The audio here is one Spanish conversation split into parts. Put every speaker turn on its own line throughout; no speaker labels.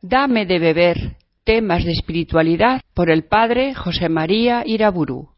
Dame de beber, temas de espiritualidad por el padre José María Iraburu.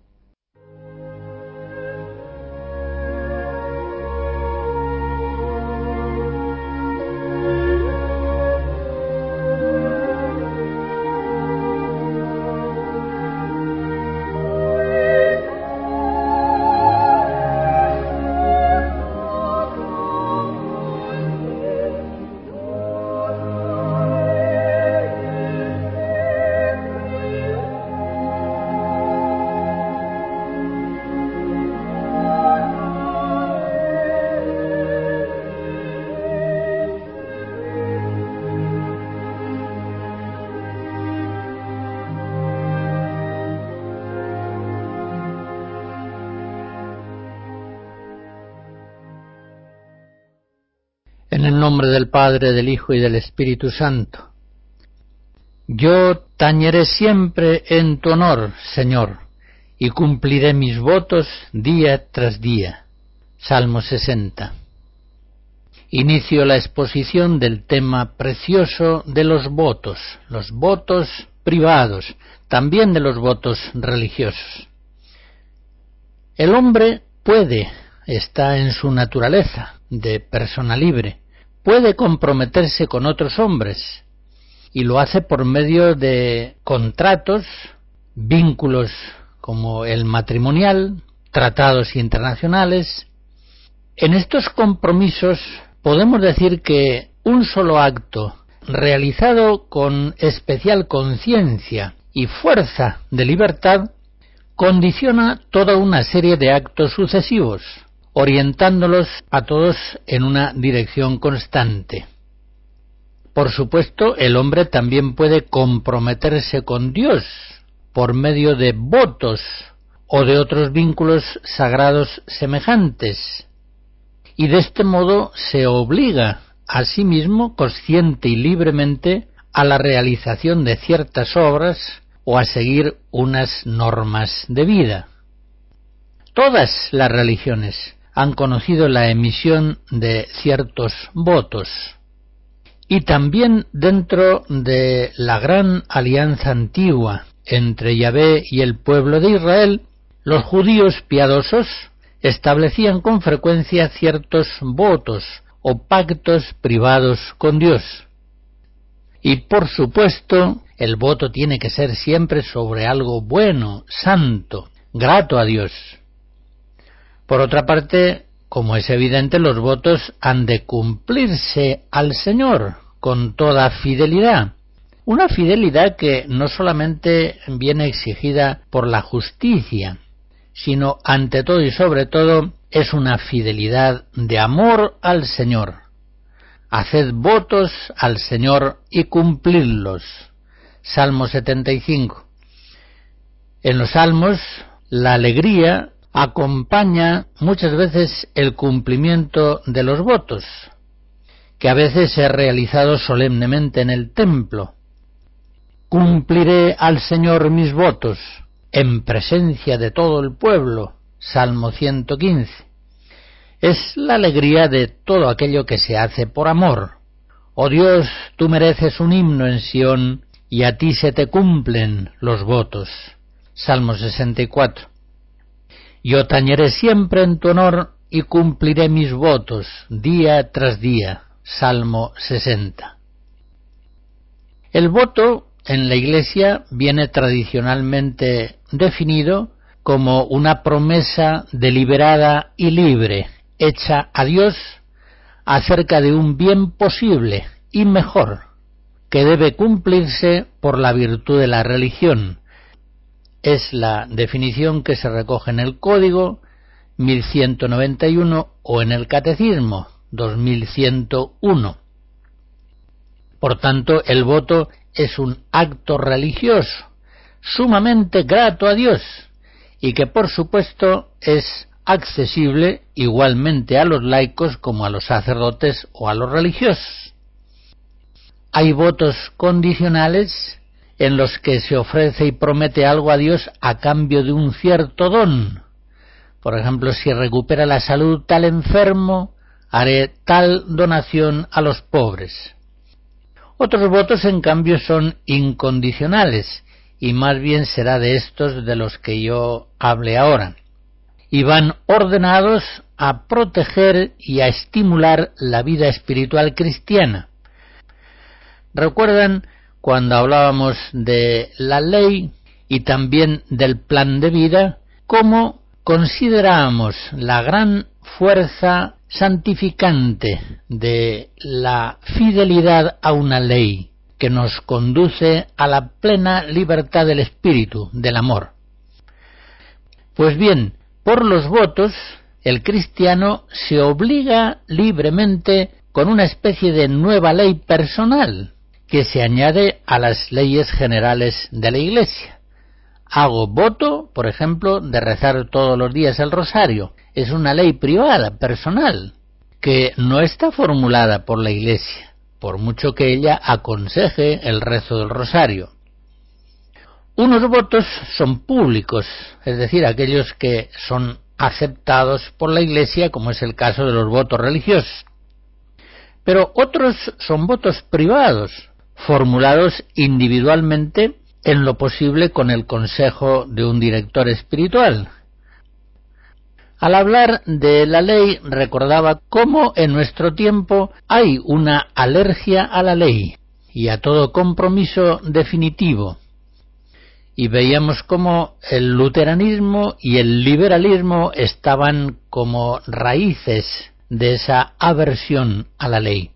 En el nombre del Padre, del Hijo y del Espíritu Santo. Yo tañeré siempre en tu honor, Señor, y cumpliré mis votos día tras día. Salmo 60. Inicio la exposición del tema precioso de los votos privados, también de los votos religiosos. El hombre está en su naturaleza de persona libre, puede comprometerse con otros hombres y lo hace por medio de contratos, vínculos como el matrimonial, tratados internacionales. En estos compromisos podemos decir que un solo acto realizado con especial conciencia y fuerza de libertad condiciona toda una serie de actos sucesivos, orientándolos a todos en una dirección constante. Por supuesto, el hombre también puede comprometerse con Dios por medio de votos o de otros vínculos sagrados semejantes, y de este modo se obliga a sí mismo, consciente y libremente, a la realización de ciertas obras o a seguir unas normas de vida. Todas las religiones han conocido la emisión de ciertos votos, y también dentro de la gran alianza antigua entre Yahvé y el pueblo de Israel, los judíos piadosos establecían con frecuencia ciertos votos o pactos privados con Dios. Y por supuesto, el voto tiene que ser siempre sobre algo bueno, santo, grato a Dios. Por otra parte, como es evidente, los votos han de cumplirse al Señor con toda fidelidad. Una fidelidad que no solamente viene exigida por la justicia, sino ante todo y sobre todo es una fidelidad de amor al Señor. Haced votos al Señor y cumplidlos. Salmo 75. En los salmos, la alegría acompaña muchas veces el cumplimiento de los votos, que a veces es realizado solemnemente en el templo. Cumpliré al Señor mis votos en presencia de todo el pueblo. Salmo 115. Es la alegría de todo aquello que se hace por amor. Oh Dios, tú mereces un himno en Sión, y a ti se te cumplen los votos. Salmo 64. Yo tañeré siempre en tu honor y cumpliré mis votos día tras día. Salmo 60. El voto en la Iglesia viene tradicionalmente definido como una promesa deliberada y libre, hecha a Dios acerca de un bien posible y mejor, que debe cumplirse por la virtud de la religión. Es la definición que se recoge en el Código 1191 o en el Catecismo 2101. Por tanto, el voto es un acto religioso sumamente grato a Dios y que por supuesto es accesible igualmente a los laicos como a los sacerdotes o a los religiosos. Hay votos condicionales en los que se ofrece y promete algo a Dios a cambio de un cierto don. Por ejemplo, si recupera la salud tal enfermo, haré tal donación a los pobres. Otros votos, en cambio, son incondicionales, y más bien será de estos de los que yo hable ahora, y van ordenados a proteger y a estimular la vida espiritual cristiana. ¿Recuerdan cuando hablábamos de la ley y también del plan de vida, cómo considerábamos la gran fuerza santificante de la fidelidad a una ley que nos conduce a la plena libertad del espíritu, del amor? Pues bien, por los votos, el cristiano se obliga libremente con una especie de nueva ley personal que se añade a las leyes generales de la Iglesia. Hago voto, por ejemplo, de rezar todos los días el rosario. Es una ley privada, personal, que no está formulada por la Iglesia, por mucho que ella aconseje el rezo del rosario. Unos votos son públicos, es decir, aquellos que son aceptados por la Iglesia, como es el caso de los votos religiosos. Pero otros son votos privados, formulados individualmente, en lo posible con el consejo de un director espiritual. Al hablar de la ley, recordaba cómo en nuestro tiempo hay una alergia a la ley y a todo compromiso definitivo. Y veíamos cómo el luteranismo y el liberalismo estaban como raíces de esa aversión a la ley.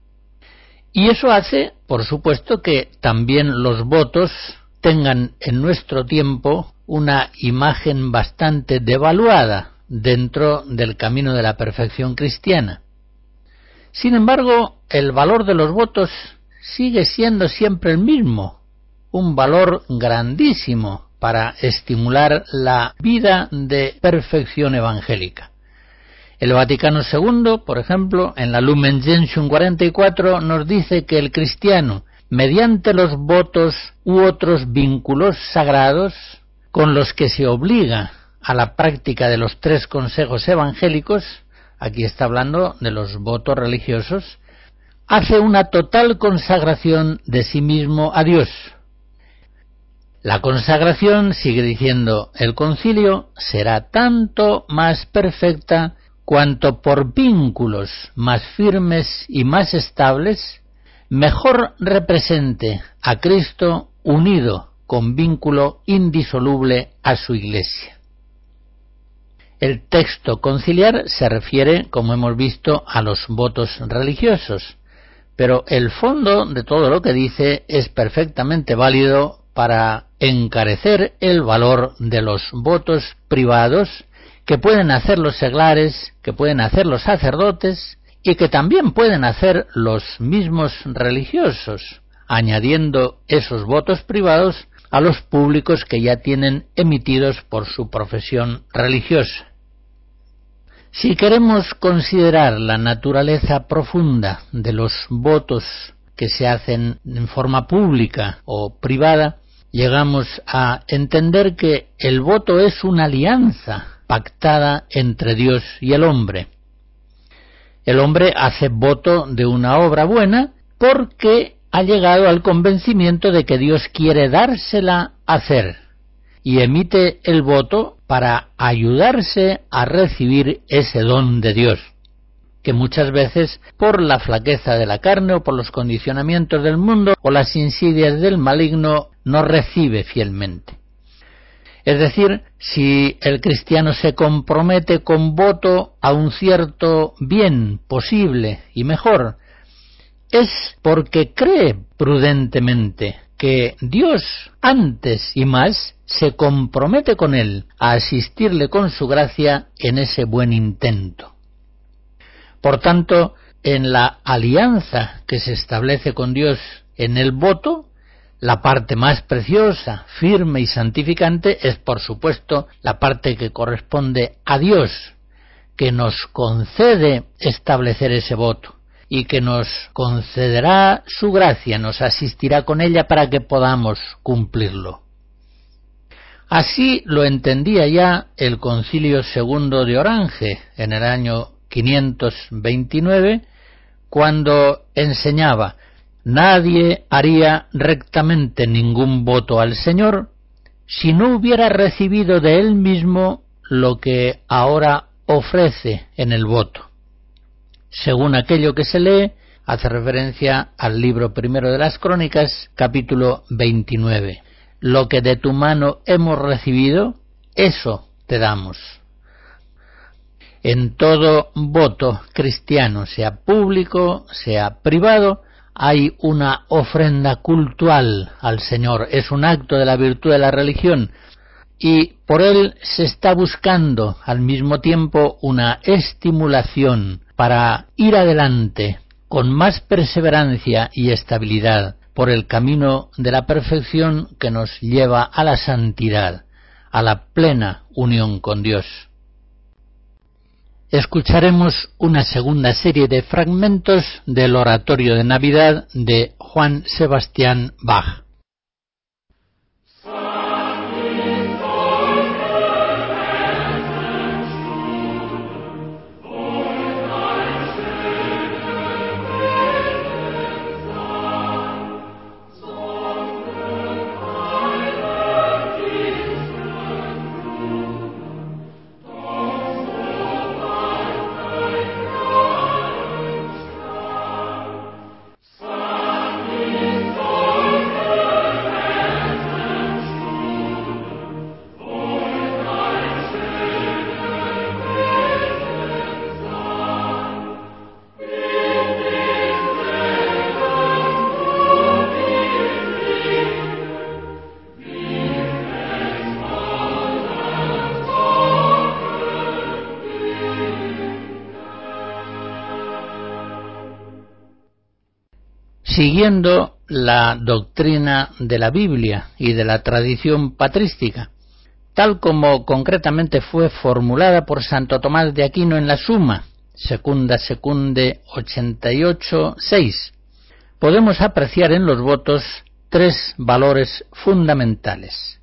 Y eso hace, por supuesto, que también los votos tengan en nuestro tiempo una imagen bastante devaluada dentro del camino de la perfección cristiana. Sin embargo, el valor de los votos sigue siendo siempre el mismo, un valor grandísimo para estimular la vida de perfección evangélica. El Vaticano II, por ejemplo, en la Lumen Gentium 44, nos dice que el cristiano, mediante los votos u otros vínculos sagrados con los que se obliga a la práctica de los 3 consejos evangélicos, aquí está hablando de los votos religiosos, hace una total consagración de sí mismo a Dios. La consagración, sigue diciendo el concilio, será tanto más perfecta cuanto por vínculos más firmes y más estables, mejor represente a Cristo unido con vínculo indisoluble a su Iglesia. El texto conciliar se refiere, como hemos visto, a los votos religiosos, pero el fondo de todo lo que dice es perfectamente válido para encarecer el valor de los votos privados que pueden hacer los seglares, que pueden hacer los sacerdotes y que también pueden hacer los mismos religiosos, añadiendo esos votos privados a los públicos que ya tienen emitidos por su profesión religiosa. Si queremos considerar la naturaleza profunda de los votos que se hacen en forma pública o privada, llegamos a entender que el voto es una alianza pactada entre Dios y el hombre. El hombre hace voto de una obra buena porque ha llegado al convencimiento de que Dios quiere dársela a hacer y emite el voto para ayudarse a recibir ese don de Dios, que muchas veces por la flaqueza de la carne o por los condicionamientos del mundo o las insidias del maligno no recibe fielmente. Es decir, si el cristiano se compromete con voto a un cierto bien posible y mejor, es porque cree prudentemente que Dios antes y más se compromete con él a asistirle con su gracia en ese buen intento. Por tanto, en la alianza que se establece con Dios en el voto, la parte más preciosa, firme y santificante es, por supuesto, la parte que corresponde a Dios, que nos concede establecer ese voto y que nos concederá su gracia, nos asistirá con ella para que podamos cumplirlo. Así lo entendía ya el Concilio II de Orange en el año 529, cuando enseñaba Nadie haría rectamente ningún voto al Señor si no hubiera recibido de Él mismo lo que ahora ofrece en el voto. Según aquello que se lee, hace referencia al libro primero de las Crónicas, capítulo 29. Lo que de tu mano hemos recibido, eso te damos. En todo voto cristiano, sea público, sea privado, hay una ofrenda cultual al Señor. Es un acto de la virtud de la religión y por él se está buscando al mismo tiempo una estimulación para ir adelante con más perseverancia y estabilidad por el camino de la perfección que nos lleva a la santidad, a la plena unión con Dios. Escucharemos una segunda serie de fragmentos del oratorio de Navidad de Juan Sebastián Bach. Siguiendo la doctrina de la Biblia y de la tradición patrística, tal como concretamente fue formulada por Santo Tomás de Aquino en la Suma, Secunda Secunde 88.6, podemos apreciar en los votos tres valores fundamentales.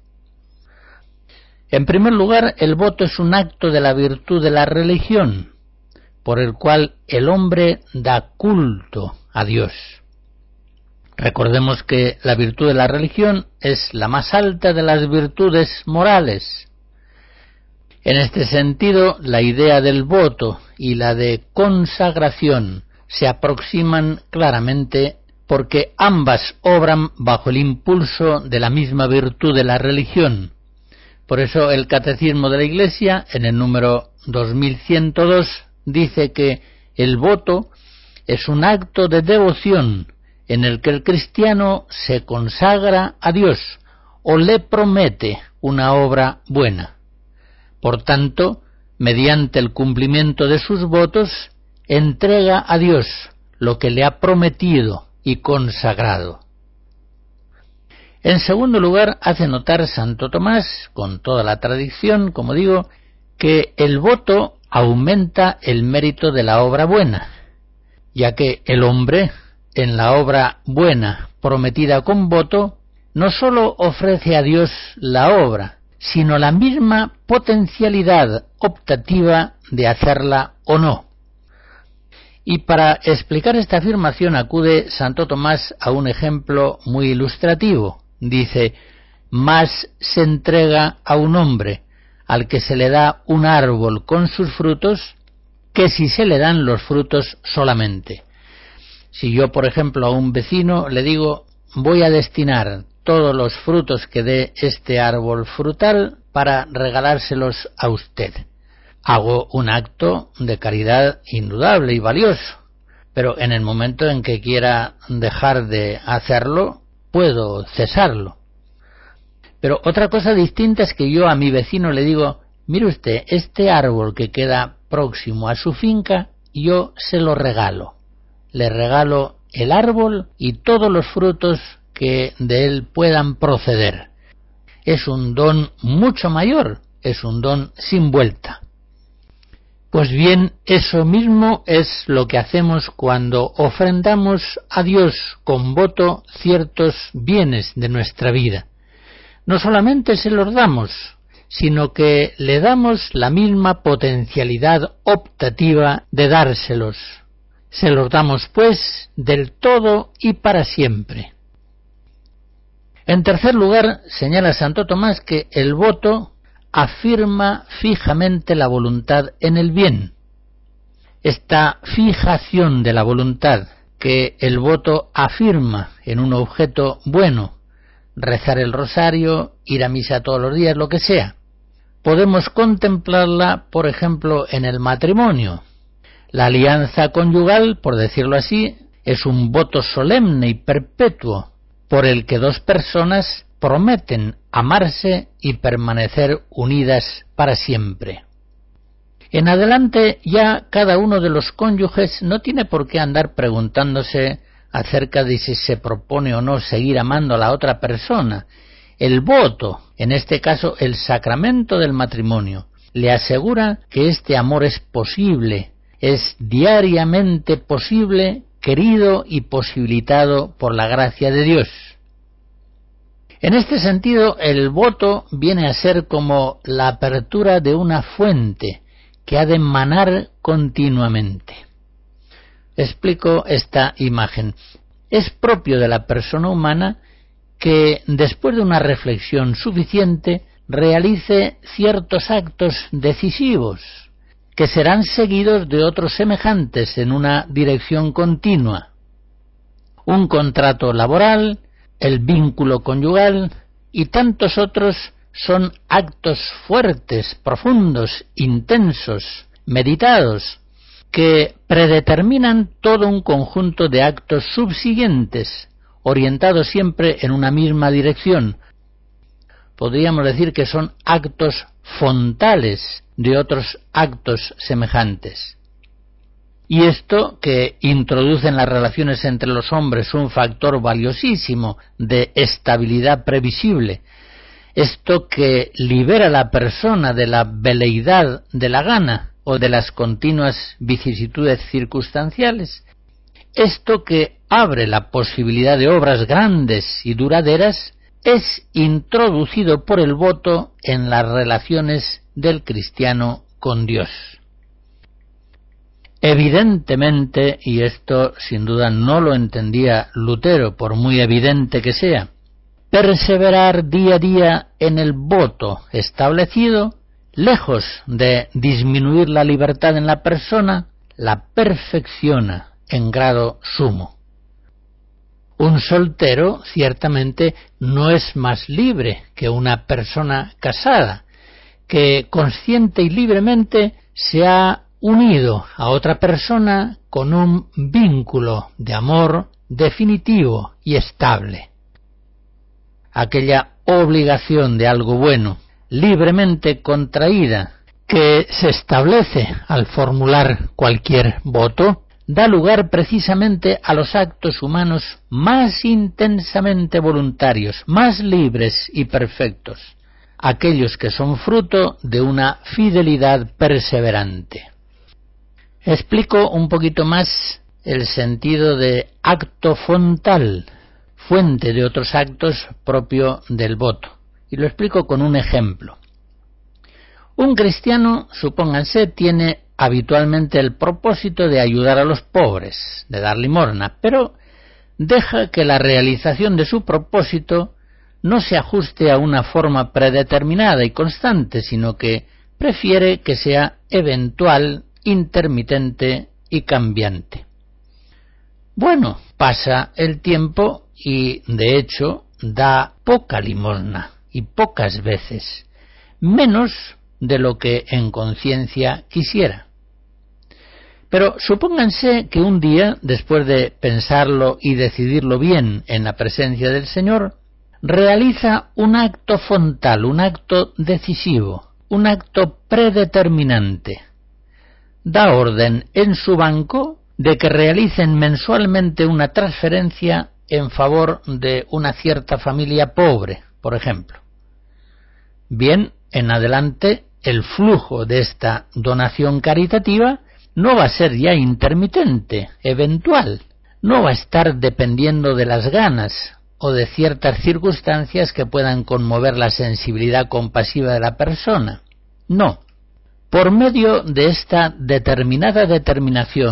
En primer lugar, el voto es un acto de la virtud de la religión, por el cual el hombre da culto a Dios. Recordemos que la virtud de la religión es la más alta de las virtudes morales. En este sentido, la idea del voto y la de consagración se aproximan claramente porque ambas obran bajo el impulso de la misma virtud de la religión. Por eso el Catecismo de la Iglesia, en el número 2102, dice que el voto es un acto de devoción en el que el cristiano se consagra a Dios o le promete una obra buena. Por tanto, mediante el cumplimiento de sus votos, entrega a Dios lo que le ha prometido y consagrado. En segundo lugar, hace notar Santo Tomás, con toda la tradición, como digo, que el voto aumenta el mérito de la obra buena, ya que el hombre, en la obra buena prometida con voto, no sólo ofrece a Dios la obra, sino la misma potencialidad optativa de hacerla o no. Y para explicar esta afirmación acude Santo Tomás a un ejemplo muy ilustrativo. Dice: más se entrega a un hombre al que se le da un árbol con sus frutos que si se le dan los frutos solamente. Si yo, por ejemplo, a un vecino le digo: voy a destinar todos los frutos que dé este árbol frutal para regalárselos a usted, hago un acto de caridad indudable y valioso, pero en el momento en que quiera dejar de hacerlo, puedo cesarlo. Pero otra cosa distinta es que yo a mi vecino le digo: mire usted, este árbol que queda próximo a su finca, yo se lo regalo. Le regalo el árbol y todos los frutos que de él puedan proceder. Es un don mucho mayor, es un don sin vuelta. Pues bien, eso mismo es lo que hacemos cuando ofrendamos a Dios con voto ciertos bienes de nuestra vida. No solamente se los damos, sino que le damos la misma potencialidad optativa de dárselos. Se los damos, pues, del todo y para siempre. En tercer lugar, señala Santo Tomás que el voto afirma fijamente la voluntad en el bien. Esta fijación de la voluntad que el voto afirma en un objeto bueno, rezar el rosario, ir a misa todos los días, lo que sea, podemos contemplarla, por ejemplo, en el matrimonio. La alianza conyugal, por decirlo así, es un voto solemne y perpetuo por el que dos personas prometen amarse y permanecer unidas para siempre. En adelante ya cada uno de los cónyuges no tiene por qué andar preguntándose acerca de si se propone o no seguir amando a la otra persona. El voto, en este caso el sacramento del matrimonio, le asegura que este amor es posible, es diariamente posible, querido y posibilitado por la gracia de Dios. En este sentido, el voto viene a ser como la apertura de una fuente que ha de manar continuamente. Explico esta imagen. Es propio de la persona humana que, después de una reflexión suficiente, realice ciertos actos decisivos, que serán seguidos de otros semejantes en una dirección continua. Un contrato laboral, el vínculo conyugal y tantos otros son actos fuertes, profundos, intensos, meditados, que predeterminan todo un conjunto de actos subsiguientes, orientados siempre en una misma dirección. Podríamos decir que son actos fontales de otros actos semejantes. Y esto, que introduce en las relaciones entre los hombres un factor valiosísimo de estabilidad previsible, esto que libera a la persona de la veleidad de la gana o de las continuas vicisitudes circunstanciales, esto que abre la posibilidad de obras grandes y duraderas, es introducido por el voto en las relaciones del cristiano con Dios. Evidentemente, y esto sin duda no lo entendía Lutero, por muy evidente que sea, perseverar día a día en el voto establecido, lejos de disminuir la libertad en la persona, la perfecciona en grado sumo. Un soltero ciertamente no es más libre que una persona casada, que consciente y libremente se ha unido a otra persona con un vínculo de amor definitivo y estable. Aquella obligación de algo bueno, libremente contraída, que se establece al formular cualquier voto, da lugar precisamente a los actos humanos más intensamente voluntarios, más libres y perfectos, aquellos que son fruto de una fidelidad perseverante. Explico un poquito más el sentido de acto fontal, fuente de otros actos propio del voto, y lo explico con un ejemplo. Un cristiano, supónganse, tiene habitualmente el propósito de ayudar a los pobres, de dar limosna, pero deja que la realización de su propósito no se ajuste a una forma predeterminada y constante, sino que prefiere que sea eventual, intermitente y cambiante. Bueno, pasa el tiempo y, de hecho, da poca limosna y pocas veces, menos de lo que en conciencia quisiera. Pero supónganse que un día, después de pensarlo y decidirlo bien en la presencia del Señor, realiza un acto fontal, un acto decisivo, un acto predeterminante. Da orden en su banco de que realicen mensualmente una transferencia en favor de una cierta familia pobre, por ejemplo. Bien, en adelante, el flujo de esta donación caritativa no va a ser ya intermitente, eventual, no va a estar dependiendo de las ganas o de ciertas circunstancias que puedan conmover la sensibilidad compasiva de la persona. No. Por medio de esta determinada determinación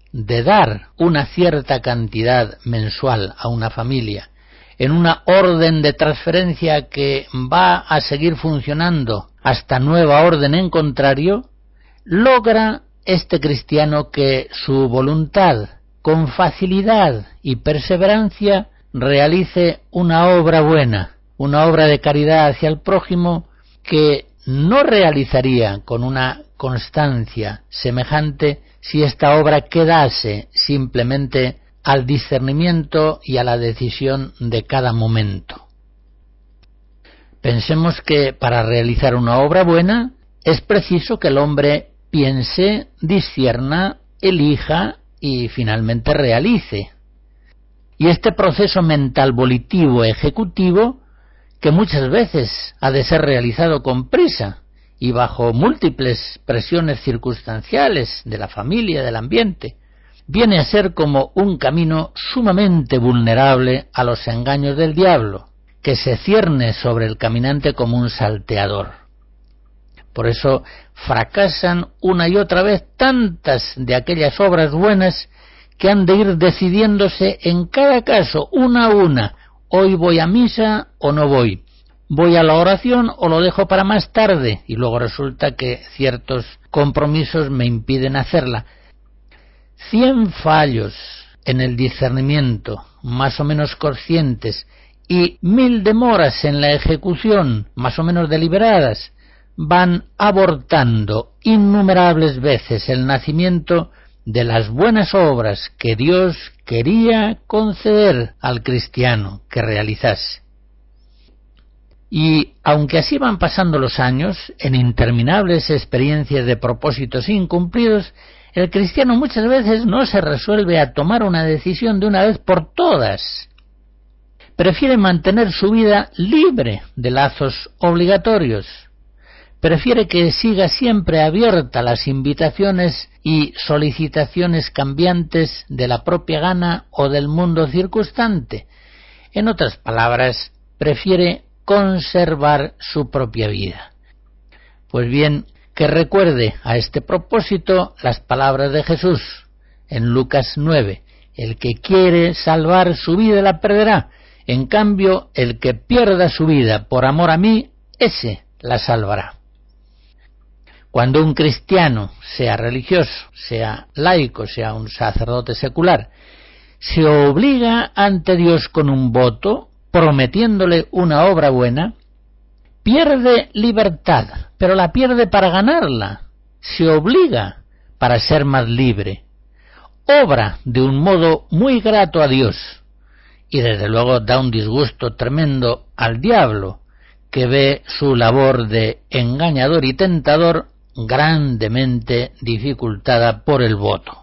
de dar una cierta cantidad mensual a una familia en una orden de transferencia que va a seguir funcionando hasta nueva orden en contrario, logra este cristiano que su voluntad, con facilidad y perseverancia, realice una obra buena, una obra de caridad hacia el prójimo que no realizaría con una constancia semejante si esta obra quedase simplemente al discernimiento y a la decisión de cada momento. Pensemos que para realizar una obra buena es preciso que el hombre piense, discierna, elija y finalmente realice. Y este proceso mental volitivo ejecutivo, que muchas veces ha de ser realizado con prisa y bajo múltiples presiones circunstanciales de la familia, del ambiente, viene a ser como un camino sumamente vulnerable a los engaños del diablo, que se cierne sobre el caminante como un salteador. Por eso fracasan una y otra vez tantas de aquellas obras buenas que han de ir decidiéndose en cada caso, una a una. Hoy voy a misa o no voy. Voy a la oración o lo dejo para más tarde, y luego resulta que ciertos compromisos me impiden hacerla. 100 fallos en el discernimiento, más o menos conscientes, y 1000 demoras en la ejecución, más o menos deliberadas, van abortando innumerables veces el nacimiento de las buenas obras que Dios quería conceder al cristiano que realizase. Y aunque así van pasando los años, en interminables experiencias de propósitos incumplidos, el cristiano muchas veces no se resuelve a tomar una decisión de una vez por todas. Prefiere mantener su vida libre de lazos obligatorios. Prefiere que siga siempre abierta las invitaciones y solicitaciones cambiantes de la propia gana o del mundo circunstante. En otras palabras, prefiere conservar su propia vida. Pues bien, que recuerde a este propósito las palabras de Jesús en Lucas 9. El que quiere salvar su vida la perderá. En cambio, el que pierda su vida por amor a mí, ese la salvará. Cuando un cristiano, sea religioso, sea laico, sea un sacerdote secular, se obliga ante Dios con un voto, prometiéndole una obra buena, pierde libertad, pero la pierde para ganarla. Se obliga para ser más libre. Obra de un modo muy grato a Dios. Y desde luego da un disgusto tremendo al diablo, que ve su labor de engañador y tentador grandemente dificultada por el voto.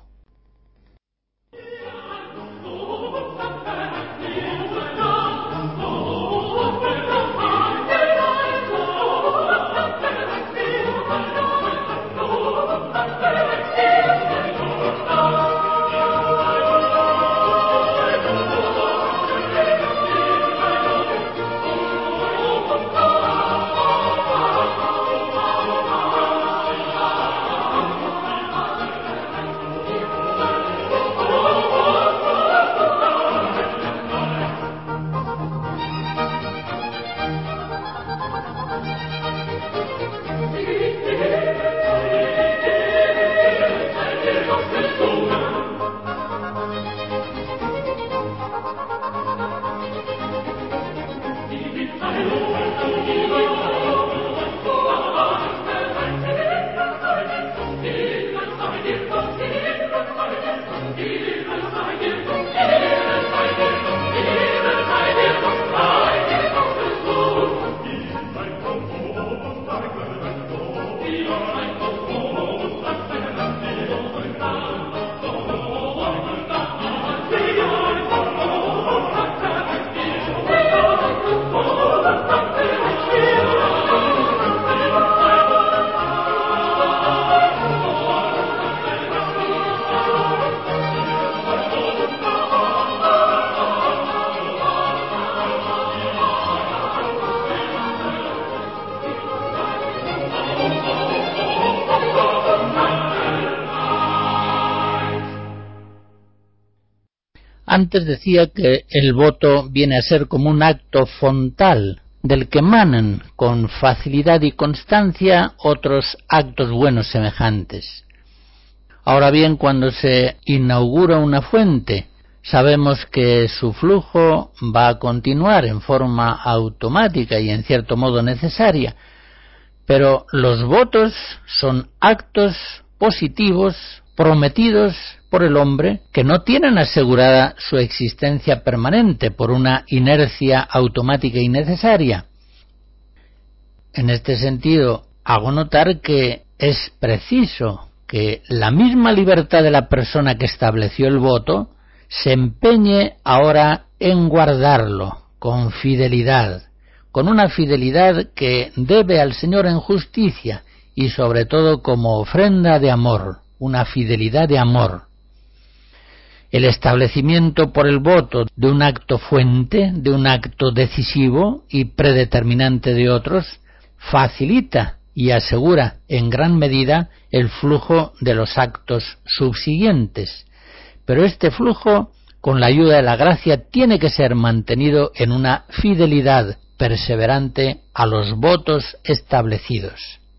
Antes decía que el voto viene a ser como un acto fontal, del que emanan con facilidad y constancia otros actos buenos semejantes. Ahora bien, cuando se inaugura una fuente, sabemos que su flujo va a continuar en forma automática y en cierto modo necesaria, pero los votos son actos positivos prometidos por el hombre que no tienen asegurada su existencia permanente por una inercia automática y necesaria. En este sentido, hago notar que es preciso que la misma libertad de la persona que estableció el voto se empeñe ahora en guardarlo con fidelidad, con una fidelidad que debe al Señor en justicia y sobre todo como ofrenda de amor, una fidelidad de amor. El establecimiento por el voto de un acto fuente, de un acto decisivo y predeterminante de otros, facilita y asegura en gran medida el flujo de los actos subsiguientes. Pero este flujo, con la ayuda de la gracia, tiene que ser mantenido en una fidelidad perseverante a los votos establecidos.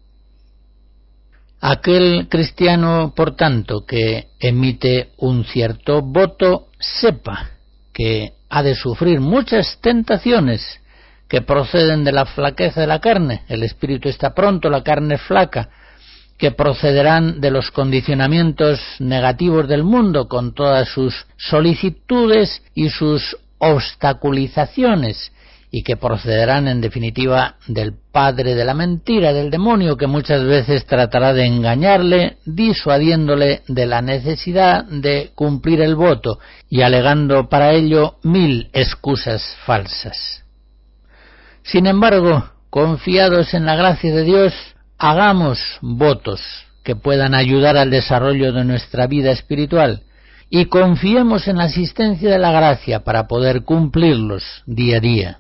Aquel cristiano, por tanto, que emite un cierto voto, sepa que ha de sufrir muchas tentaciones que proceden de la flaqueza de la carne. El espíritu está pronto, la carne es flaca, que procederán de los condicionamientos negativos del mundo con todas sus solicitudes y sus obstaculizaciones, y que procederán en definitiva del padre de la mentira, del demonio, que muchas veces tratará de engañarle, disuadiéndole de la necesidad de cumplir el voto y alegando para ello 1000 excusas falsas. Sin embargo, confiados en la gracia de Dios, hagamos votos que puedan ayudar al desarrollo de nuestra vida espiritual y confiemos en la asistencia de la gracia para poder cumplirlos día a día.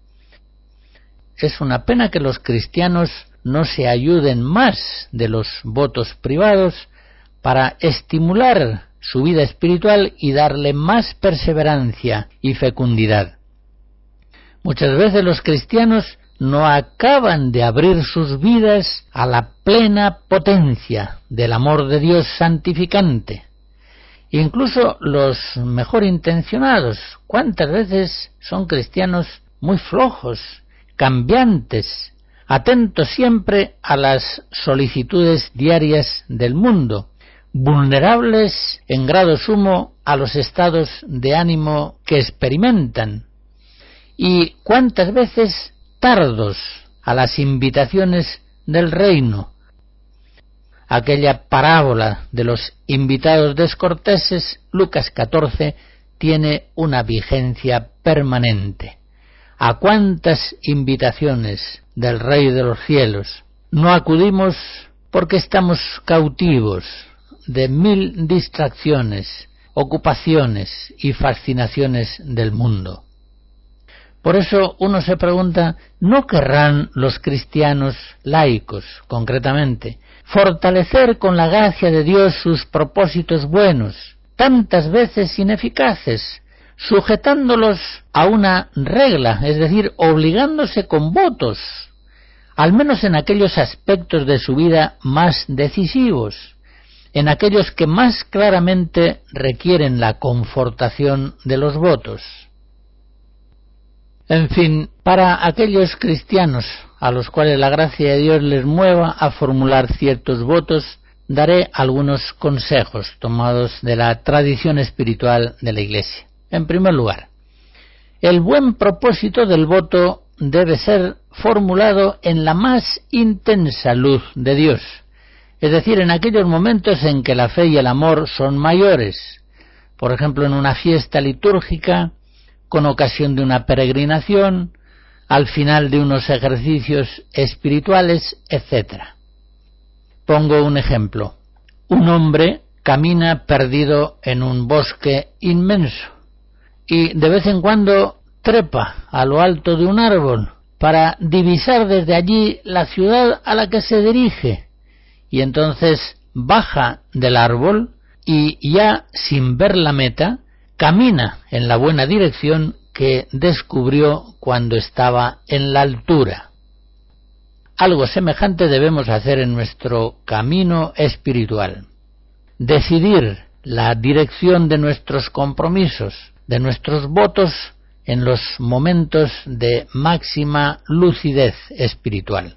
Es una pena que los cristianos no se ayuden más de los votos privados para estimular su vida espiritual y darle más perseverancia y fecundidad. Muchas veces los cristianos no acaban de abrir sus vidas a la plena potencia del amor de Dios santificante. Incluso los mejor intencionados, ¿cuántas veces son cristianos muy flojos, cambiantes, atentos siempre a las solicitudes diarias del mundo, vulnerables en grado sumo a los estados de ánimo que experimentan? Y cuántas veces tardos a las invitaciones del reino. Aquella parábola de los invitados descorteses, Lucas 14, tiene una vigencia permanente. ¿A cuántas invitaciones del Rey de los cielos no acudimos porque estamos cautivos de 1000 distracciones, ocupaciones y fascinaciones del mundo? Por eso uno se pregunta, ¿no querrán los cristianos laicos, concretamente, fortalecer con la gracia de Dios sus propósitos buenos, tantas veces ineficaces, sujetándolos a una regla, es decir, obligándose con votos, al menos en aquellos aspectos de su vida más decisivos, en aquellos que más claramente requieren la confortación de los votos? En fin, para aquellos cristianos a los cuales la gracia de Dios les mueva a formular ciertos votos, daré algunos consejos tomados de la tradición espiritual de la Iglesia. En primer lugar, el buen propósito del voto debe ser formulado en la más intensa luz de Dios, es decir, en aquellos momentos en que la fe y el amor son mayores, por ejemplo, en una fiesta litúrgica, con ocasión de una peregrinación, al final de unos ejercicios espirituales, etc. Pongo un ejemplo. Un hombre camina perdido en un bosque inmenso y de vez en cuando trepa a lo alto de un árbol para divisar desde allí la ciudad a la que se dirige, y entonces baja del árbol y ya sin ver la meta camina en la buena dirección que descubrió cuando estaba en la altura. Algo semejante debemos hacer en nuestro camino espiritual. Decidir la dirección de nuestros compromisos, de nuestros votos en los momentos de máxima lucidez espiritual.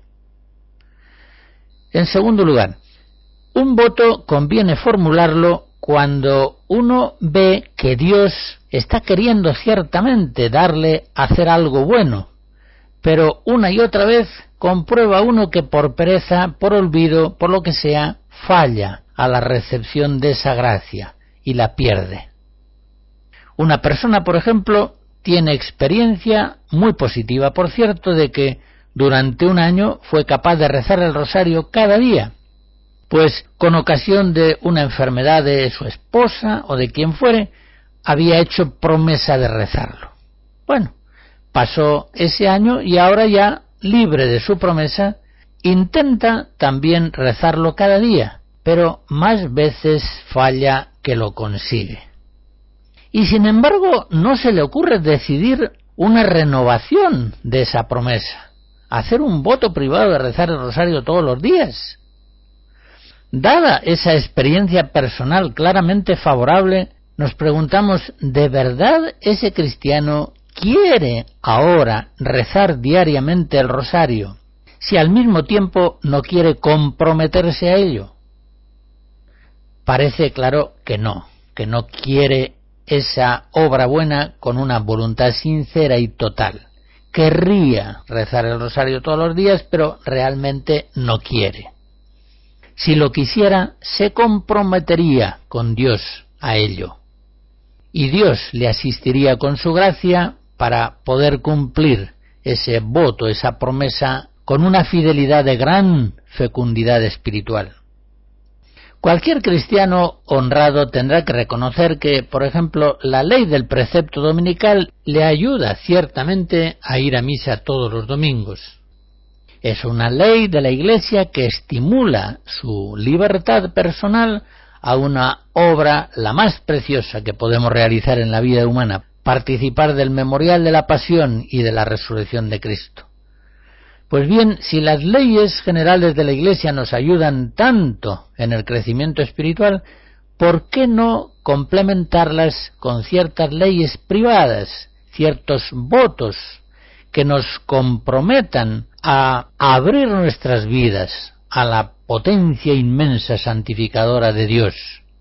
En segundo lugar, un voto conviene formularlo cuando uno ve que Dios está queriendo ciertamente darle a hacer algo bueno, pero una y otra vez comprueba uno que por pereza, por olvido, por lo que sea, falla a la recepción de esa gracia y la pierde. Una persona, por ejemplo, tiene experiencia muy positiva, por cierto, de que durante un año fue capaz de rezar el rosario cada día, pues con ocasión de una enfermedad de su esposa o de quien fuere, había hecho promesa de rezarlo. Bueno, pasó ese año y ahora ya, libre de su promesa, intenta también rezarlo cada día, pero más veces falla que lo consigue. Y sin embargo, no se le ocurre decidir una renovación de esa promesa, hacer un voto privado de rezar el rosario todos los días. Dada esa experiencia personal claramente favorable, nos preguntamos, ¿de verdad ese cristiano quiere ahora rezar diariamente el rosario, si al mismo tiempo no quiere comprometerse a ello? Parece claro que no quiere esa obra buena con una voluntad sincera y total. Querría rezar el rosario todos los días, pero realmente no quiere. Si lo quisiera, se comprometería con Dios a ello, y Dios le asistiría con su gracia para poder cumplir ese voto, esa promesa, con una fidelidad de gran fecundidad espiritual. Cualquier cristiano honrado tendrá que reconocer que, por ejemplo, la ley del precepto dominical le ayuda ciertamente a ir a misa todos los domingos. Es una ley de la Iglesia que estimula su libertad personal a una obra la más preciosa que podemos realizar en la vida humana, participar del memorial de la pasión y de la resurrección de Cristo. Pues bien, si las leyes generales de la Iglesia nos ayudan tanto en el crecimiento espiritual, ¿por qué no complementarlas con ciertas leyes privadas, ciertos votos que nos comprometan a abrir nuestras vidas a la potencia inmensa santificadora de Dios?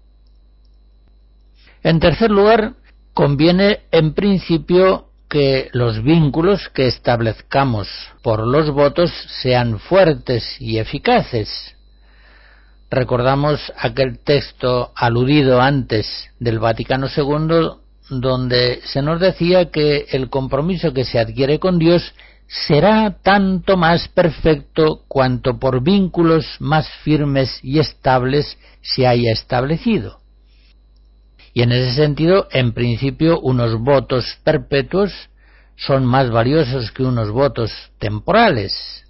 En tercer lugar, conviene en principio que los vínculos que establezcamos por los votos sean fuertes y eficaces. Recordamos aquel texto aludido antes del Vaticano II, donde se nos decía que el compromiso que se adquiere con Dios será tanto más perfecto cuanto por vínculos más firmes y estables se haya establecido. Y en ese sentido, en principio, unos votos perpetuos son más valiosos que unos votos temporales.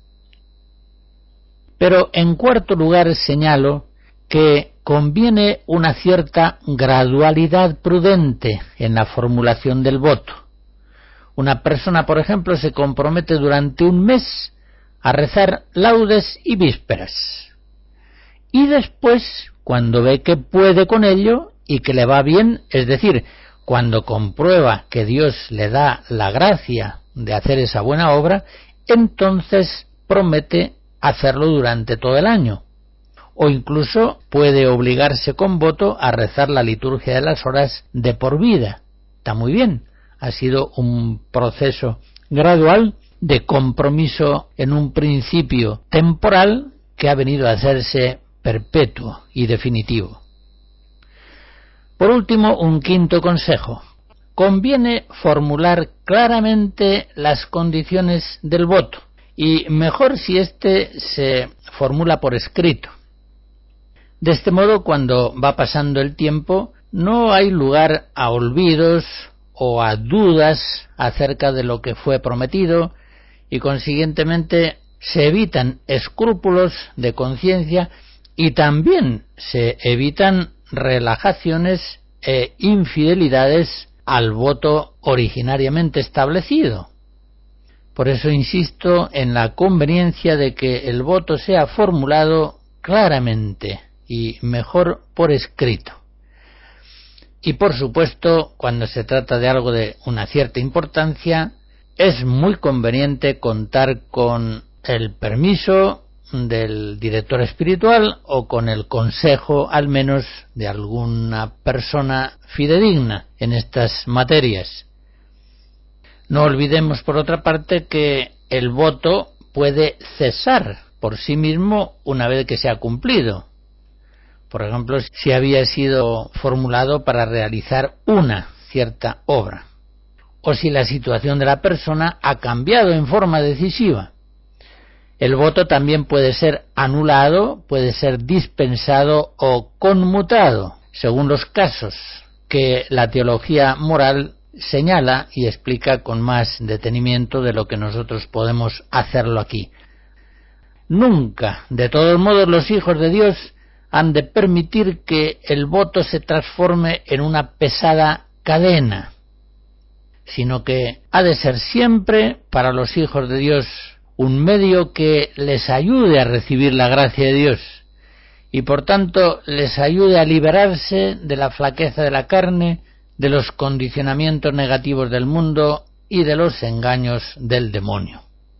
Pero en cuarto lugar señalo que conviene una cierta gradualidad prudente en la formulación del voto. Una persona, por ejemplo, se compromete durante un mes a rezar laudes y vísperas. Y después, cuando ve que puede con ello y que le va bien, es decir, cuando comprueba que Dios le da la gracia de hacer esa buena obra, entonces promete hacerlo durante todo el año. O incluso puede obligarse con voto a rezar la liturgia de las horas de por vida. Está muy bien. Ha sido un proceso gradual de compromiso en un principio temporal que ha venido a hacerse perpetuo y definitivo. Por último, un quinto consejo. Conviene formular claramente las condiciones del voto, y mejor si éste se formula por escrito. De este modo, cuando va pasando el tiempo, no hay lugar a olvidos o a dudas acerca de lo que fue prometido, y consiguientemente se evitan escrúpulos de conciencia y también se evitan relajaciones e infidelidades al voto originariamente establecido. Por eso insisto en la conveniencia de que el voto sea formulado claramente y mejor por escrito. Y por supuesto, cuando se trata de algo de una cierta importancia, es muy conveniente contar con el permiso del director espiritual o con el consejo al menos de alguna persona fidedigna en estas materias. No olvidemos por otra parte que el voto puede cesar por sí mismo una vez que se ha cumplido. Por ejemplo, si había sido formulado para realizar una cierta obra, o si la situación de la persona ha cambiado en forma decisiva. El voto también puede ser anulado, puede ser dispensado o conmutado, según los casos que la teología moral señala y explica con más detenimiento de lo que nosotros podemos hacerlo aquí. Nunca, de todos modos, los hijos de Dios han de permitir que el voto se transforme en una pesada cadena, sino que ha de ser siempre para los hijos de Dios un medio que les ayude a recibir la gracia de Dios y por tanto les ayude a liberarse de la flaqueza de la carne, de los condicionamientos negativos del mundo y de los engaños del demonio.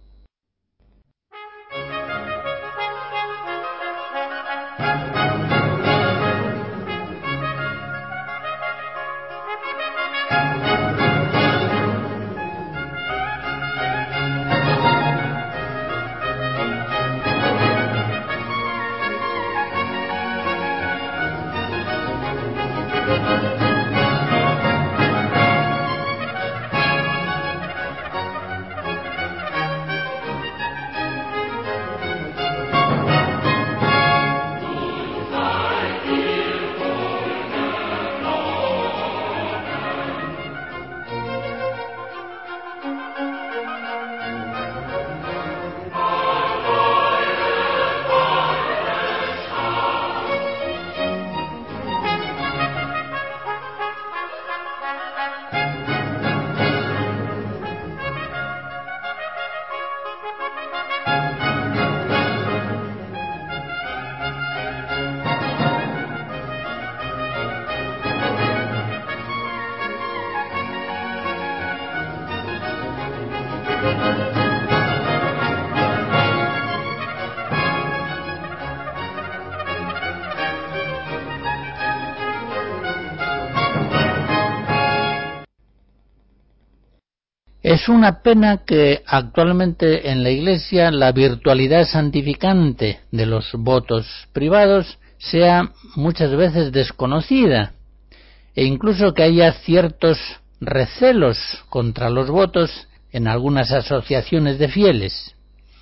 Es una pena que actualmente en la Iglesia la virtualidad santificante de los votos privados sea muchas veces desconocida e incluso que haya ciertos recelos contra los votos en algunas asociaciones de fieles.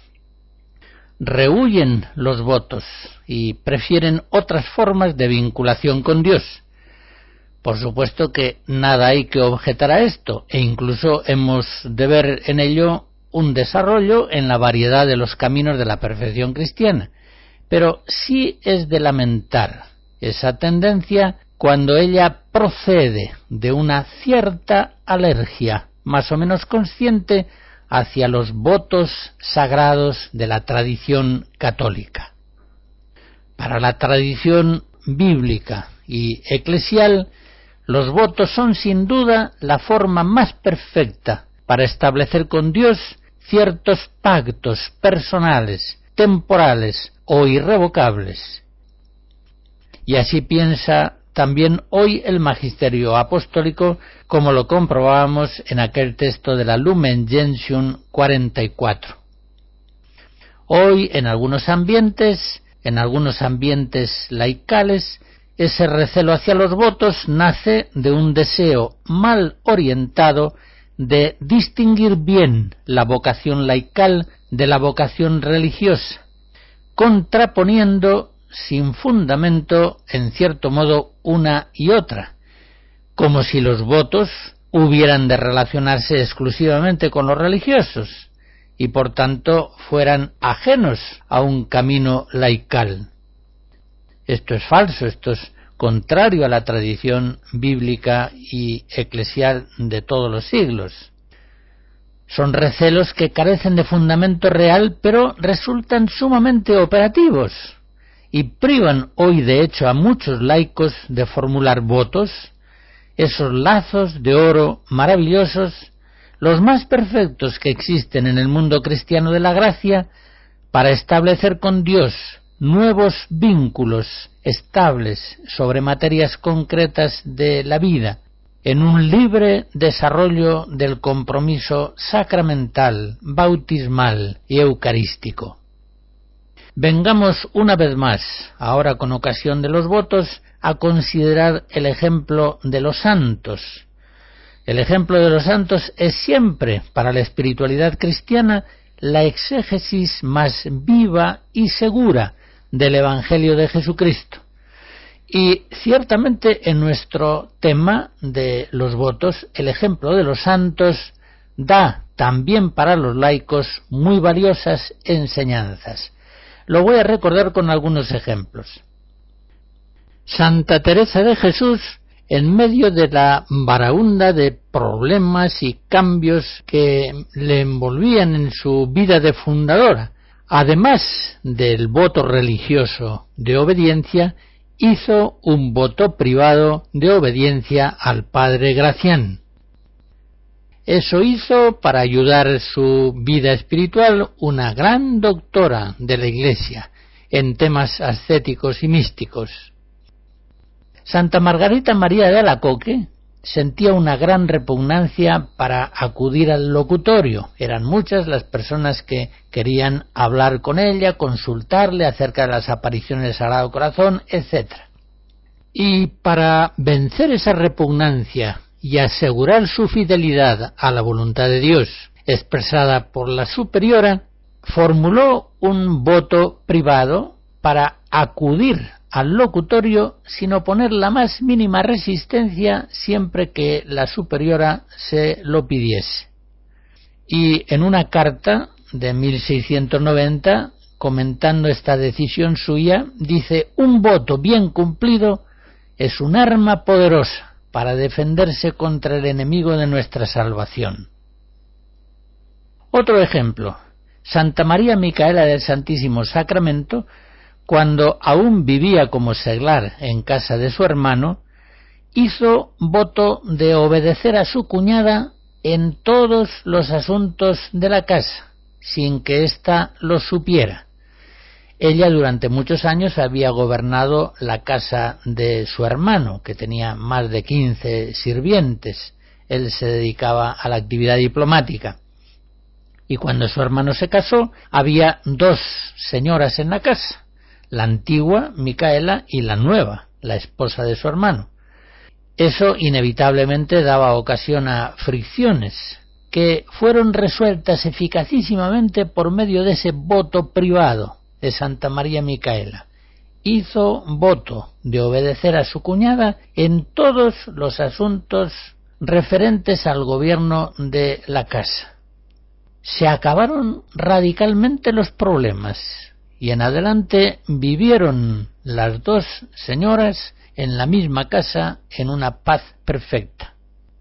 Rehúyen los votos y prefieren otras formas de vinculación con Dios. Por supuesto que nada hay que objetar a esto, e incluso hemos de ver en ello un desarrollo en la variedad de los caminos de la perfección cristiana. Pero sí es de lamentar esa tendencia cuando ella procede de una cierta alergia, más o menos consciente, hacia los votos sagrados de la tradición católica. Para la tradición bíblica y eclesial, los votos son sin duda la forma más perfecta para establecer con Dios ciertos pactos personales, temporales o irrevocables. Y así piensa también hoy el magisterio apostólico, como lo comprobábamos en aquel texto de la Lumen Gentium 44. Hoy en algunos ambientes laicales, ese recelo hacia los votos nace de un deseo mal orientado de distinguir bien la vocación laical de la vocación religiosa, contraponiendo sin fundamento, en cierto modo, una y otra, como si los votos hubieran de relacionarse exclusivamente con los religiosos y por tanto fueran ajenos a un camino laical. Esto es falso, esto es contrario a la tradición bíblica y eclesial de todos los siglos. Son recelos que carecen de fundamento real, pero resultan sumamente operativos y privan hoy de hecho a muchos laicos de formular votos, esos lazos de oro maravillosos, los más perfectos que existen en el mundo cristiano de la gracia, para establecer con Dios nuevos vínculos estables sobre materias concretas de la vida, en un libre desarrollo del compromiso sacramental, bautismal y eucarístico. Vengamos una vez más, ahora con ocasión de los votos, a considerar el ejemplo de los santos. El ejemplo de los santos es siempre, para la espiritualidad cristiana, la exégesis más viva y segura del Evangelio de Jesucristo. Y ciertamente en nuestro tema de los votos, el ejemplo de los santos da también para los laicos muy valiosas enseñanzas. Lo voy a recordar con algunos ejemplos. Santa Teresa de Jesús, en medio de la baraúnda de problemas y cambios que le envolvían en su vida de fundadora, además del voto religioso de obediencia, hizo un voto privado de obediencia al Padre Gracián. Eso hizo para ayudar su vida espiritual una gran doctora de la Iglesia en temas ascéticos y místicos. Santa Margarita María de Alacoque sentía una gran repugnancia para acudir al locutorio. Eran muchas las personas que querían hablar con ella, consultarle acerca de las apariciones del Sagrado Corazón, etc. Y para vencer esa repugnancia y asegurar su fidelidad a la voluntad de Dios expresada por la superiora, formuló un voto privado para acudir al locutorio sin oponer la más mínima resistencia siempre que la superiora se lo pidiese. Y en una carta de 1690, comentando esta decisión suya, dice: un voto bien cumplido es un arma poderosa para defenderse contra el enemigo de nuestra salvación. Otro ejemplo, Santa María Micaela del Santísimo Sacramento, cuando aún vivía como seglar en casa de su hermano, hizo voto de obedecer a su cuñada en todos los asuntos de la casa, sin que ésta lo supiera. Ella durante muchos años había gobernado la casa de su hermano, que tenía más de 15 sirvientes. Él se dedicaba a la actividad diplomática. Y cuando su hermano se casó, había dos señoras en la casa, la antigua, Micaela, y la nueva, la esposa de su hermano. Eso inevitablemente daba ocasión a fricciones, que fueron resueltas eficacísimamente por medio de ese voto privado de Santa María Micaela. Hizo voto de obedecer a su cuñada en todos los asuntos referentes al gobierno de la casa. Se acabaron radicalmente los problemas y en adelante vivieron las dos señoras en la misma casa en una paz perfecta.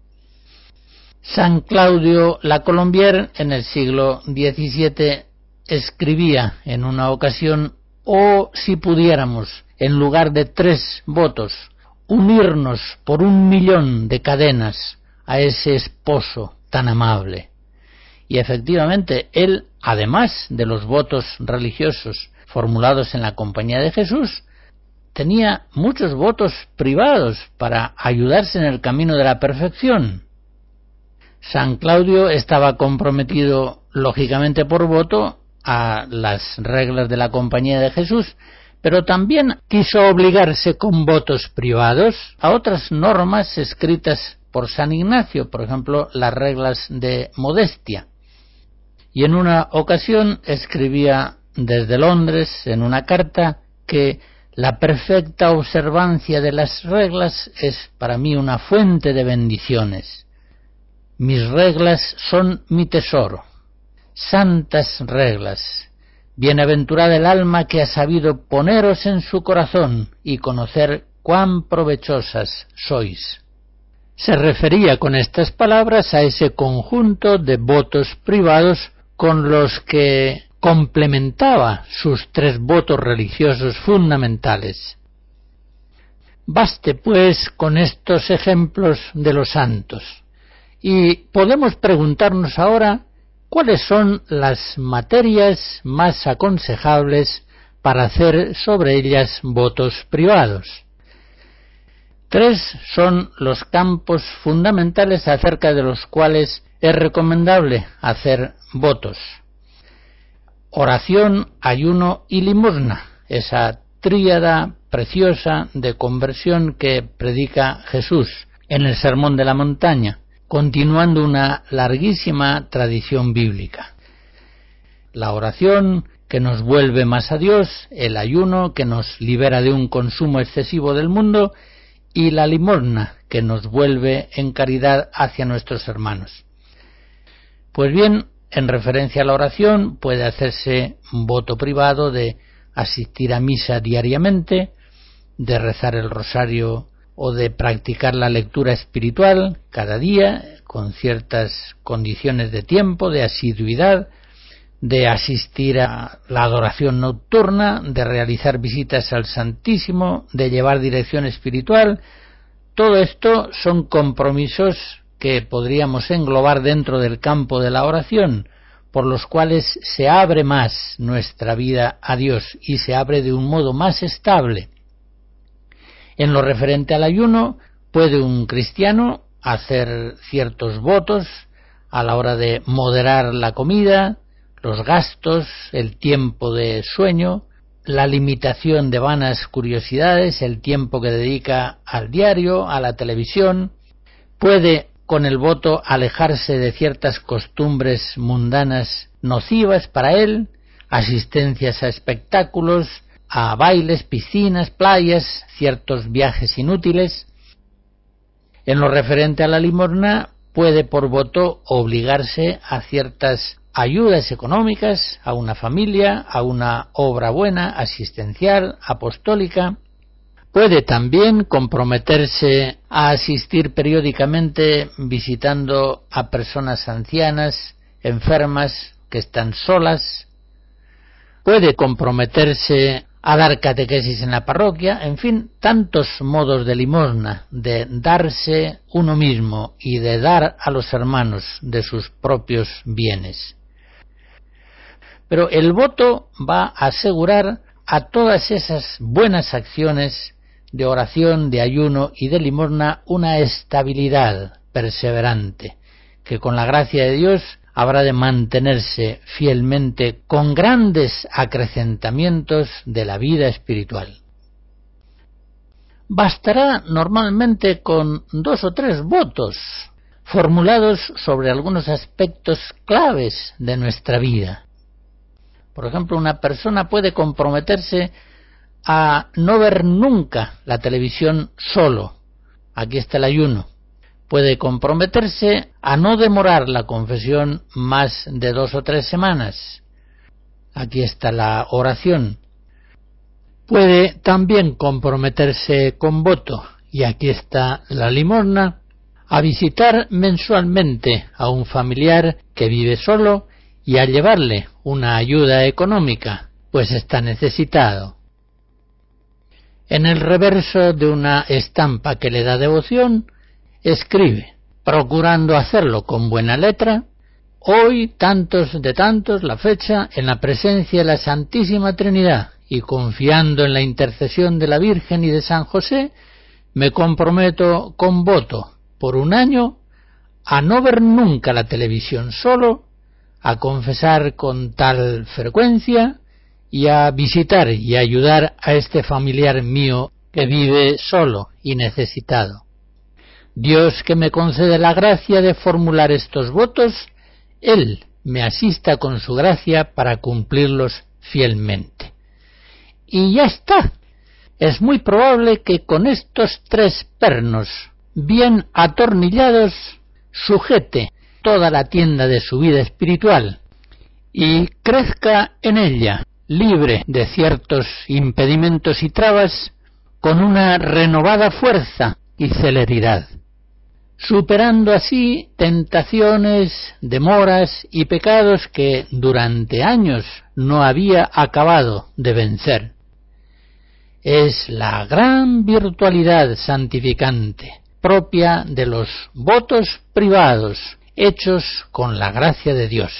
San Claudio la Colombier en el siglo XVII escribía en una ocasión: «Oh, si pudiéramos, en lugar de 3 votos, unirnos por 1.000.000 de cadenas a ese esposo tan amable». Y efectivamente, él, además de los votos religiosos formulados en la Compañía de Jesús, tenía muchos votos privados para ayudarse en el camino de la perfección. San Claudio estaba comprometido, lógicamente por voto, a las reglas de la Compañía de Jesús, pero también quiso obligarse con votos privados a otras normas escritas por San Ignacio, por ejemplo, las reglas de modestia. Y en una ocasión escribía desde Londres en una carta que la perfecta observancia de las reglas es para mí una fuente de bendiciones. Mis reglas son mi tesoro, santas reglas. Bienaventurada el alma que ha sabido poneros en su corazón y conocer cuán provechosas sois. Se refería con estas palabras a ese conjunto de votos privados con los que complementaba sus 3 votos religiosos fundamentales. Baste, pues, con estos ejemplos de los santos, y podemos preguntarnos ahora cuáles son las materias más aconsejables para hacer sobre ellas votos privados. 3 son los campos fundamentales acerca de los cuales es recomendable hacer votos: oración, ayuno y limosna, esa tríada preciosa de conversión que predica Jesús en el Sermón de la Montaña, continuando una larguísima tradición bíblica. La oración, que nos vuelve más a Dios; el ayuno, que nos libera de un consumo excesivo del mundo; y la limosna, que nos vuelve en caridad hacia nuestros hermanos. Pues bien, en referencia a la oración, puede hacerse un voto privado de asistir a misa diariamente, de rezar el rosario o de practicar la lectura espiritual cada día con ciertas condiciones de tiempo, de asiduidad, de asistir a la adoración nocturna, de realizar visitas al Santísimo, de llevar dirección espiritual. Todo esto son compromisos que podríamos englobar dentro del campo de la oración, por los cuales se abre más nuestra vida a Dios y se abre de un modo más estable. En lo referente al ayuno, puede un cristiano hacer ciertos votos a la hora de moderar la comida, los gastos, el tiempo de sueño, la limitación de vanas curiosidades, el tiempo que dedica al diario, a la televisión. Puede, con el voto, alejarse de ciertas costumbres mundanas nocivas para él, asistencias a espectáculos, a bailes, piscinas, playas, ciertos viajes inútiles. En lo referente a la limosna, puede por voto obligarse a ciertas ayudas económicas a una familia, a una obra buena, asistencial, apostólica. Puede también comprometerse a asistir periódicamente visitando a personas ancianas, enfermas, que están solas. Puede comprometerse a dar catequesis en la parroquia. En fin, tantos modos de limosna, de darse uno mismo y de dar a los hermanos de sus propios bienes. Pero el voto va a asegurar a todas esas buenas acciones de oración, de ayuno y de limosna una estabilidad perseverante, que con la gracia de Dios habrá de mantenerse fielmente con grandes acrecentamientos de la vida espiritual. Bastará normalmente con 2 o 3 votos formulados sobre algunos aspectos claves de nuestra vida. Por ejemplo, una persona puede comprometerse a no ver nunca la televisión solo. Aquí está el ayuno. Puede comprometerse a no demorar la confesión más de 2 o 3 semanas. Aquí está la oración. Puede también comprometerse con voto, y aquí está la limosna, a visitar mensualmente a un familiar que vive solo y a llevarle una ayuda económica, pues está necesitado. En el reverso de una estampa que le da devoción, escribe, procurando hacerlo con buena letra: hoy, tantos de tantos, la fecha, en la presencia de la Santísima Trinidad y confiando en la intercesión de la Virgen y de San José, me comprometo con voto por 1 año a no ver nunca la televisión solo, a confesar con tal frecuencia y a visitar y ayudar a este familiar mío que vive solo y necesitado. Dios, que me concede la gracia de formular estos votos, Él me asista con su gracia para cumplirlos fielmente. Y ya está. Es muy probable que con estos 3 pernos bien atornillados sujete toda la tienda de su vida espiritual y crezca en ella, libre de ciertos impedimentos y trabas, con una renovada fuerza y celeridad, superando así tentaciones, demoras y pecados que durante años no había acabado de vencer. Es la gran virtualidad santificante, propia de los votos privados, hechos con la gracia de Dios.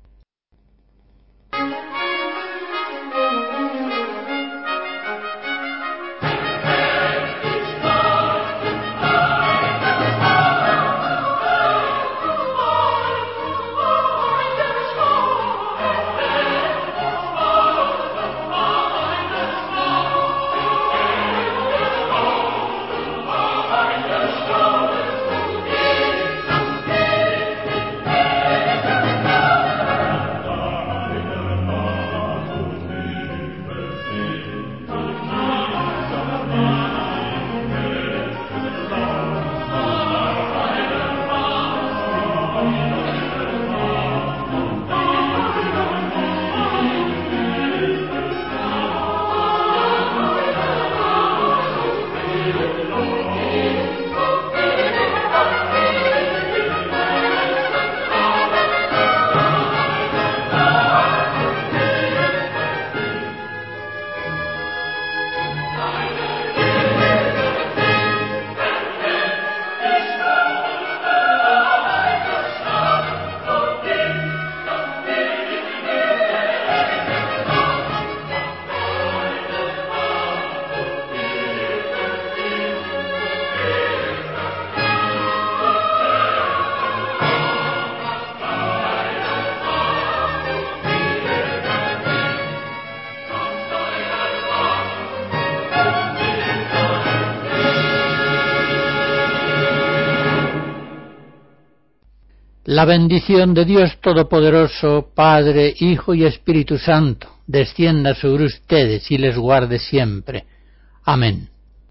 La bendición de Dios Todopoderoso, Padre, Hijo y Espíritu Santo, descienda sobre ustedes y les guarde siempre. Amén.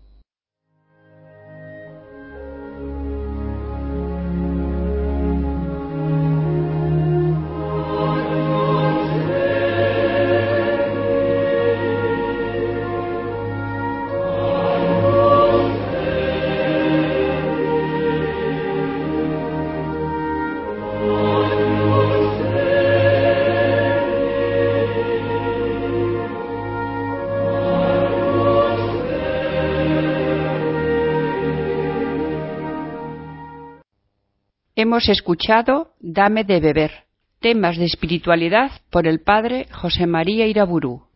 Hemos escuchado Dame de beber, temas de espiritualidad por el padre José María Iraburu.